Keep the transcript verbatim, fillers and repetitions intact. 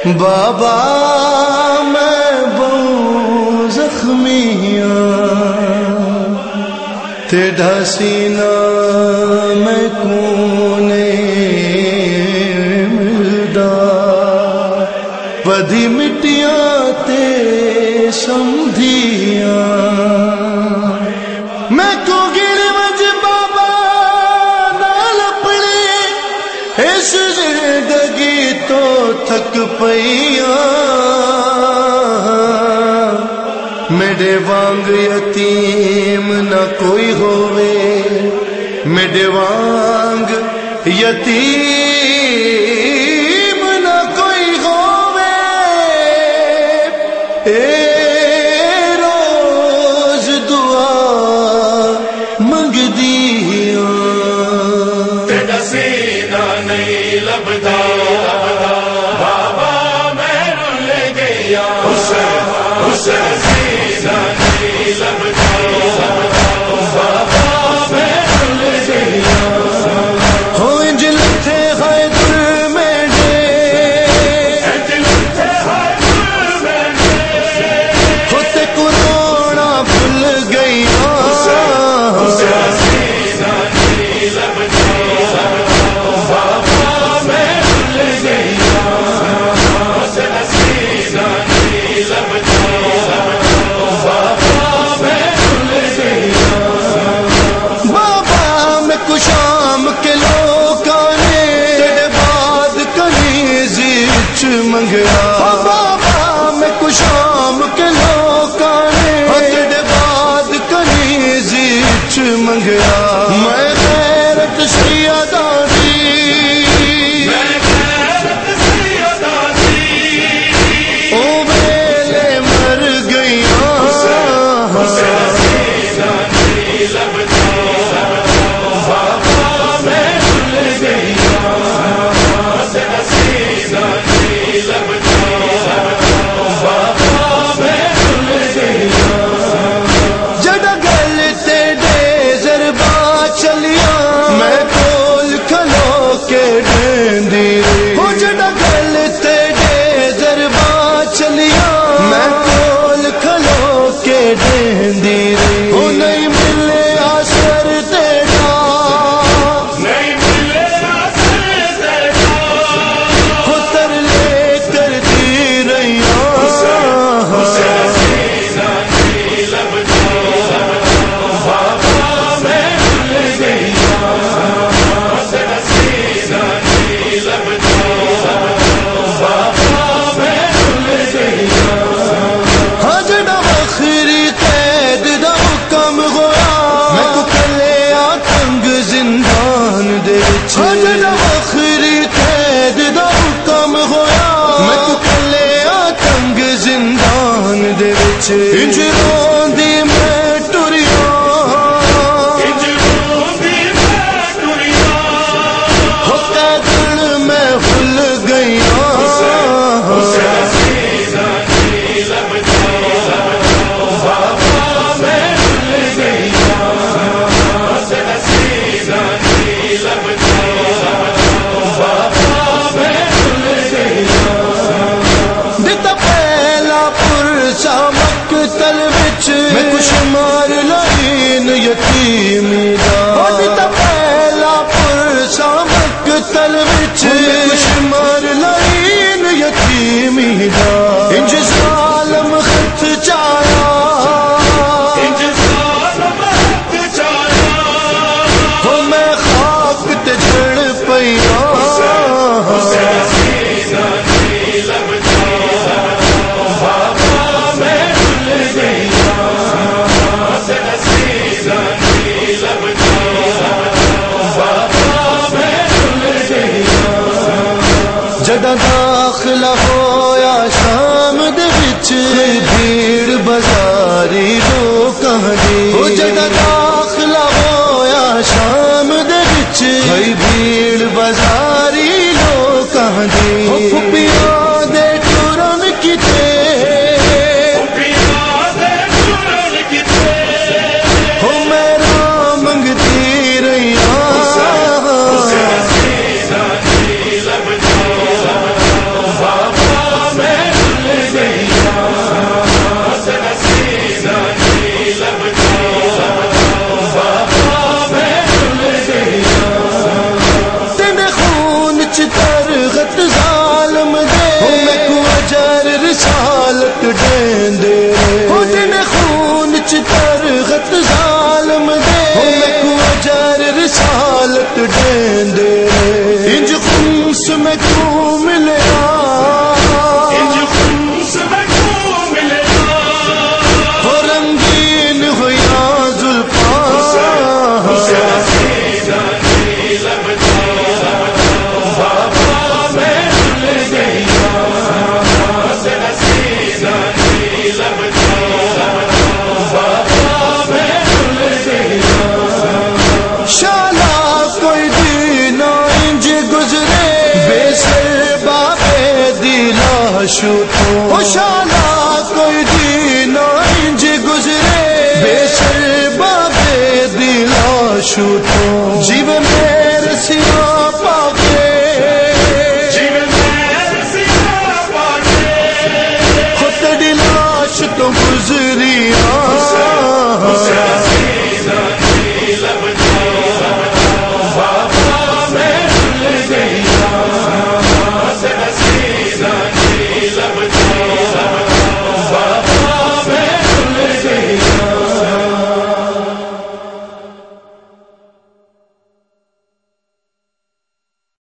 بابا میں بہت زخمی ہاں تیرا سینہ میں کونے ملدا ودی مٹیاں تے سمدھیاں میں کو گڑ وج بابا نال اپنی اس زندگی تو تھک پئیاں میرے وانگ یتیم نہ کوئی ہووے میرے وانگ یتیم نہ کوئی ہووے اے روز دعا منگ دیاں تیرا سینہ نہیں لبدا بابا میں رل گیا حسین حسین منگیا بابا میں کشام کے لوکاں نے تیرے بعد کنیزی چ منگیا میں غیرت سی ادا دی میں غیرت سی ادا دی او ویلے مر گئیاں حسین سینہ نہیں لبدا بابا میں رل گئیاں حسین سینہ جڑا گل تیرے ضربا چلیا میں کول کھلو کے ڈیندی ہو جڑا گل تیرے ضربا چلیا میں کول کھلو کے ڈیندی ہو نہیں ملے آسر تیرا نہیں ملے آسر تیرا ہو ترلے کرتی رہیاں حسین سینہ نہیں لبدا بابا میں رل گئیاں حسین سینہ نہیں لبدا بابا میں رل گئیاں ہاں جڑا آخری قید دا حکم ہویا میں کو کلیا تنگ زندان دے وچ ہاں جڑا آخری قید دا حکم ہویا میں کو کلیا تنگ زندان دے وچ انج روندی میں ٹریاں انج روندی میں ٹریاں ہو قیدن میں بھول گئیاں حسین سینہ نہیں لبدا بابا میں رل گئیاں حسین سینہ نہیں لبدا بابا میں رل گئیاں دتا پہلا پرچا مقتل شوتوں خوشالا کوئی دین انج گزرے بے سر بابے دلا شوتوں جیو میرے سیا پاکے جیو میرے سیا پاکے خود لاش تو گزرے